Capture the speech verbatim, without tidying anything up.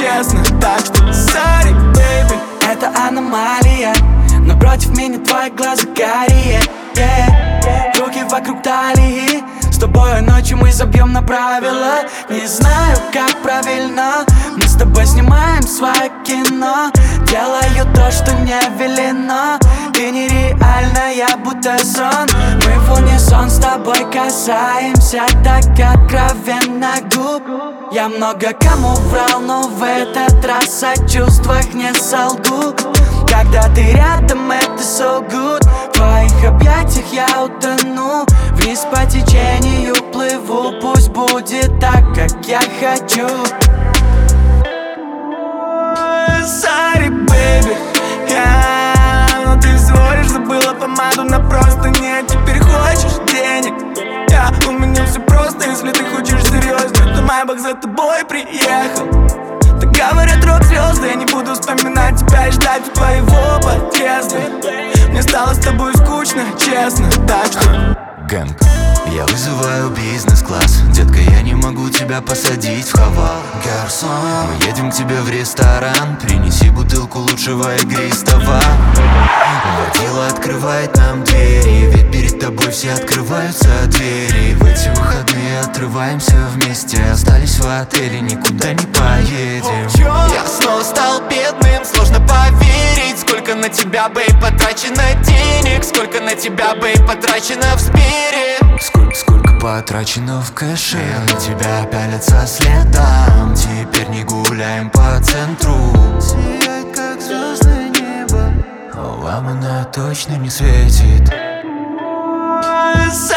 честно. Так что sorry, baby. Это аномалия, но против меня твои глаза карие, yeah. Руки вокруг талии, с тобой ночью мы забьем на правила. Не знаю, как правильно, мы с тобой снимаем свое кино. Делаю то, что не велено. Ты нереальная, будто сон. Мы в унисон с тобой касаемся так откровенно губ. Я много кому врал, но в этот раз о чувствах не солгу. Когда ты рядом, это so good. В твоих объятиях я утону, вниз по течению плыву. Пусть будет так, как я хочу. Sorry, baby, yeah. Но ты всего лишь забыла помаду на простыне. Теперь хочешь денег, yeah. У меня все просто, если ты хочешь серьезно, то Майбах за тобой приехал. Так говорят рок-звезды, я не буду вспоминать тебя и ждать твоего подъезда. Мне стало с тобой скучно, честно, так что Гэнг, я вызываю бизнес-класс. Детка, я не могу тебя посадить в хавал. Гарсон, мы едем к тебе в ресторан. Принеси бутылку лучшего игристого. Водила открывает нам двери, ведь перед тобой все открываются двери. В эти выходные отрываемся вместе. Остались в отеле, никуда не поедем. Я снова стал бедным, сложно поверить. Сколько на тебя, бейб, потрачено денег. Сколько на тебя, бейб, потрачено в спире. Сколько, сколько потрачено в кэше. На тебя пялятся следом. Теперь не гуляем по центру. Сияет, как звездное небо. О, вам она точно не светит.